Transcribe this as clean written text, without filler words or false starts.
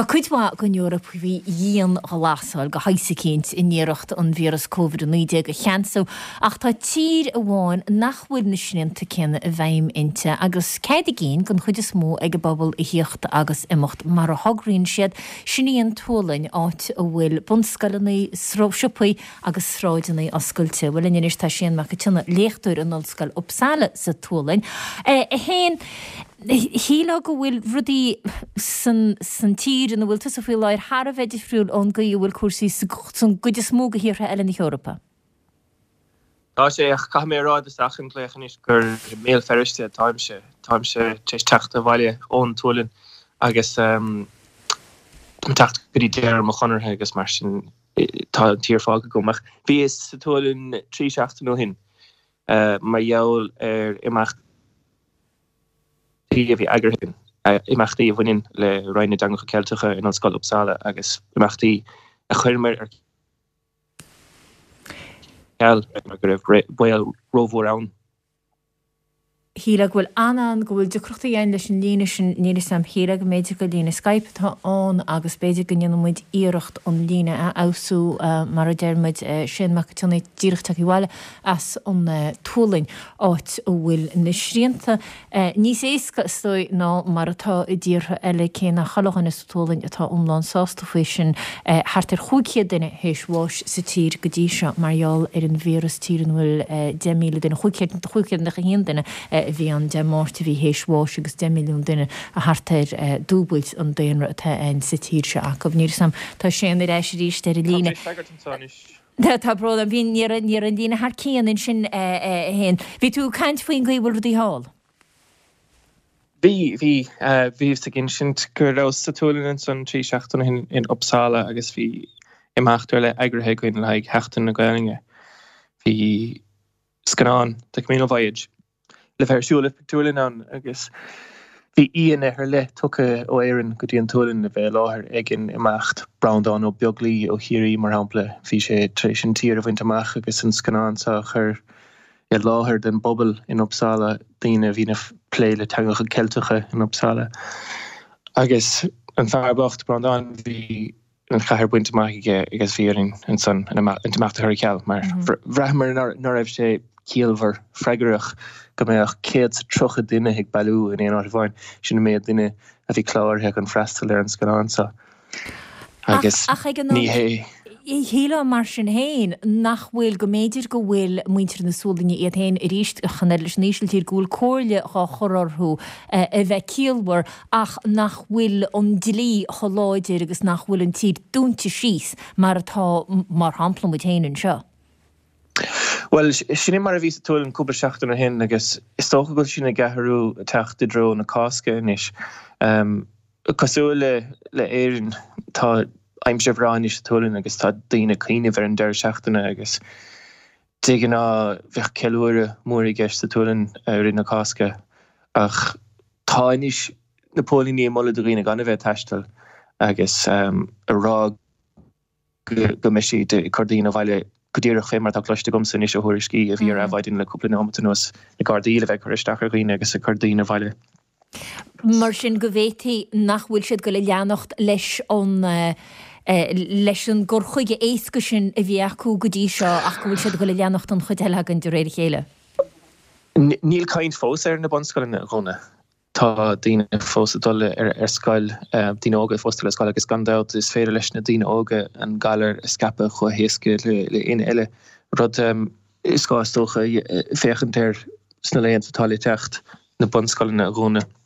Tá cuidhá go Europa bhí dhéon ghlasáil go haisacéint in níireacht an víras COVID-19 go cheanú ach tá tír a bháin nachhfuil na snénta cinna a bhaim inte agus céad géin gon chuid is mó ag bobbal i hiocht agus imimecht mar a thugríonn siad sinníon túlainn áit a bhfuil bunscailnaí sipaí agus sráidenaí oscailte bhfuil inis tá sin me go tuna léchtúir an ollscail Uppsala sa túlainn. Héin híla go bhfuil rudí san tír in bhfuil tu a bhfuil leir Har a bheith friúil ón go bhfuil cuasaí san go is mó go hiortha eile na Eorpa. Tá sé cha mé rád is achan léchan is gur mé ferriste táimse teis teachta bhaile ón túlainn agus techt goí déir mo chonartha agus mar sin tá tíorfága gomach. Bhí is sa túlainn 3 hin mar jaall imecht bhí agurthain imachtaí a bhainin le roiine dangacha ceilteacha in an Scoil Uppsala agus imachtaí a chuirmar ar ceall go raibh bhail rómhór ann. Híla bhfuil anan go bhfuil decrochta dhéin leis an líne sin nílas sam híla go méidir go lína Skype tá an agus beidir go nionmuid íirecht an líne a ausú mar a dermuid sin mac tunna díireachta bhile as an túlainn áit ó bhfuil na sríanta. Níos éasca stoi ná mar atá i ddíortha eile céna chalachan is túlainn atá umláin sásta faoi sin hartar chuúciad duine héis bháis sa tír go dtí seo marall ar an víras tír an bhfuil 10 míle duine chuúciad na chéan duine bhí an de mórta bhí héis bháis agus 10 milliún duine a hartar dúbailt an daonra atá an sa tír se a go bhníir sam tá sin ar éis ríist ar a líne. Tá bród an bhíon níar an lína thar céan in sin hen. Bhí tú caint faoin gaibhil rudí hall? Bhí sa gin sin gur rás sa túlainn san 3 hin in Uppsala agus bhí imachtar le agurthe goin le heachtain na Gaeilge. Bhí scanán de Camino Voyage le bheitsúla pictúlainn an agus bhí íon ar le tucha ó éireann go dtí an túlainn le bheith láthir ag an imeacht Browndown ó beaglí ó chiaí mar hampla bhí sé tar éis an tír a bhaint amach agus an scanán sa chur láthir den bobbal in Uppsala daoine bhí na pléile tangacha ceilteacha in Uppsala agus an fearbacht Browndown bhí an chahar buinte amach agus bhíoring an san an imeachta chuir ceall mar bhreithmar nar raibh sé cíalmhar freigarach go méach céad sa trocha duine ag bailú in éon áit bhain sin méad duine a bhí cláir ag an freistal ar an scanánsa agus ní hé. Híla mar sin héin nach bhfuil go méidir go bhfuil muintir na súlainne iad héin a ríist chanel leis níosiltír gúil cóirle á chorarthú a bheith cíalmhar ach nach bhfuil an dilí choláidir agus nach bhfuil an tír dúnta síos mar atá mar hampla mu héanann seo. Well, sin mar a ví túlainn cúpla seachtainna hin agus is tócha go sinna gathú a teachta dro na cásca inis. Cosúil le éireann tá aimse bhráin is túlainn agus tá daoine caoineh ar an deir seachtainna agus dégan ná bheith ceúire mór i gceist sa túlainn ar na cásca ach tá inis na pólíní molla do riine gan a bheith teistal agus a rá go meisi de cordína bhaile go dtíar chéimar tá cloiste gomsa níos a thuairiscí a bhí ar bhaidin le cúpla nómatanos na Gardaí le bheith chuiristeach riine agus a cordína bhaile. Mar sin go bhhétaí nach bhfuil siad go le leannacht leis an gur chuige éasca sin a bhí acu go dtí seo ach go bhfuil siad go le leannacht an chuid eile an de réir chéile. Níl caint fós ar na bonscoileanna gona. Tá daoine fós dul ar scoil daoine óga fósta le scoil agus gandát is féidir leis na daoine óga an galar scape chu héasca le in eile rud is gáistócha féchant ar sna léon sa tálaí techt na bonscoileanna gona.